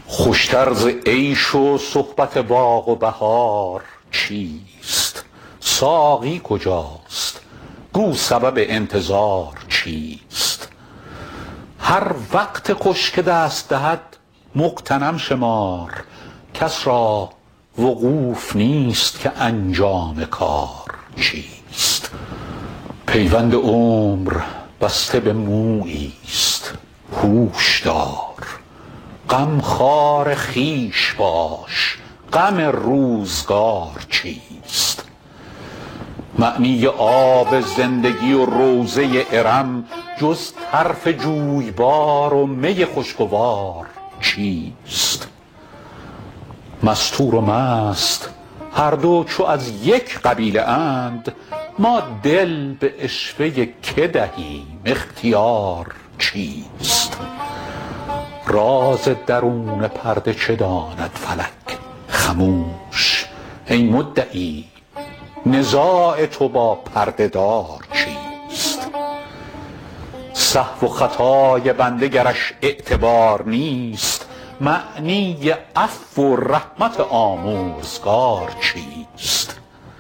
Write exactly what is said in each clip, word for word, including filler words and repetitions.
خوشتر ز عیش و صحبت باغ و بهار چیست؟ ساقی کجاست؟ گو سبب انتظار چیست؟ هر وقت خوش که دست دهد مغتنم شمار، کس را وقوف نیست که انجام کار چیست؟ پیوند عمر بسته به موییست، هوش دار. غمخوار خویش باش، غم روزگار چیست؟ معنی آب زندگی و روضه ارم جز طرف جویبار و می خوشگوار چیست؟ مستور و مست هر دو چو از یک قبیله اند، ما دل به عشوه که دهیم؟ اختیار چیست؟ راز درون پرده چه داند فلک؟ خموش ای مدعی، نزاع تو با پرده دار چیست؟ سهو و خطای بنده گرش اعتبار نیست، معنی عفو و رحمت آمرزگار چیست؟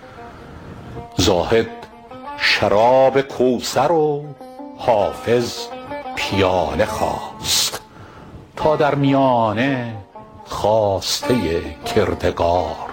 زاهد شراب کوثر و حافظ پیاله خواست، تا در میانه خواسته کردگار